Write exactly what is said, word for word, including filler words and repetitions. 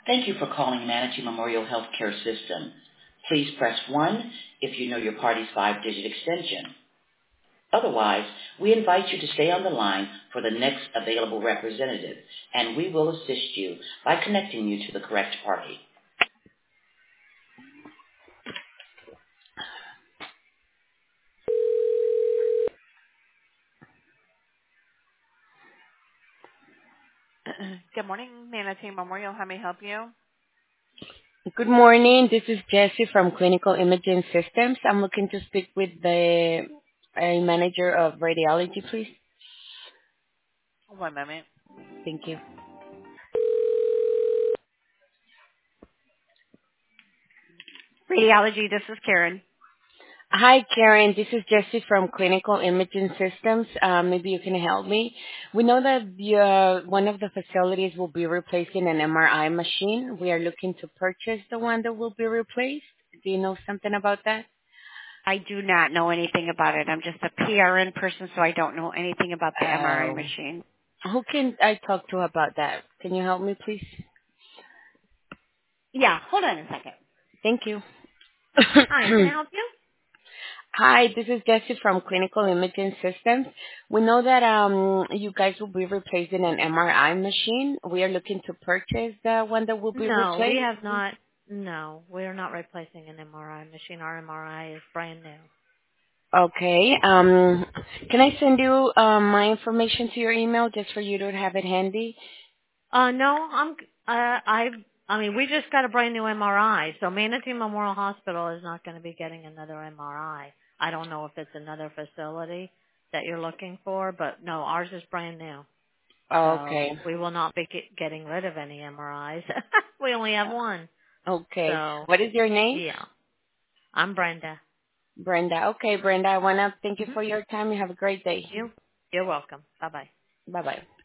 Thank you for calling Manatee Memorial Healthcare System. Please press one if you know your party's five-digit extension. Otherwise, we invite you to stay on the line for the next available representative, and we will assist you by connecting you to the correct party. Good morning, Manatee Memorial. How may I help you? Good morning. This is Jessie from Clinical Imaging Systems. I'm looking to speak with the uh, manager of radiology, please. One moment. Thank you. Radiology, this is Karen. Hi, Karen. This is Jessie from Clinical Imaging Systems. Uh, maybe you can help me. We know that the, uh, one of the facilities will be replacing an M R I machine. We are looking to purchase the one that will be replaced. Do you know something about that? I do not know anything about it. I'm just a P R N person, so I don't know anything about the M R I Oh. machine. Who can I talk to about that? Can you help me, please? Yeah, hold on a second. Thank you. Hi, can I help you? Hi, this is Jessie from Clinical Imaging Systems. We know that um you guys will be replacing an M R I machine. We are looking to purchase the one that will be No, we replaced. have not. No, we're not replacing an M R I machine. Our M R I is brand new. Okay. Um, can I send you um, my information to your email just for you to have it handy? Uh, no, I'm. Uh, I. I mean, we just got a brand new M R I, so Manatee Memorial Hospital is not going to be getting another M R I. I I don't know if it's another facility that you're looking for, but no, ours is brand new. So Okay. we will not be get, getting rid of any M R Is. We only have one. Okay. So What is your name? yeah, I'm Brenda. Brenda. Okay, Brenda. I wanna thank you hmm for your time. You have a great day. You. You're welcome. Bye bye. Bye bye.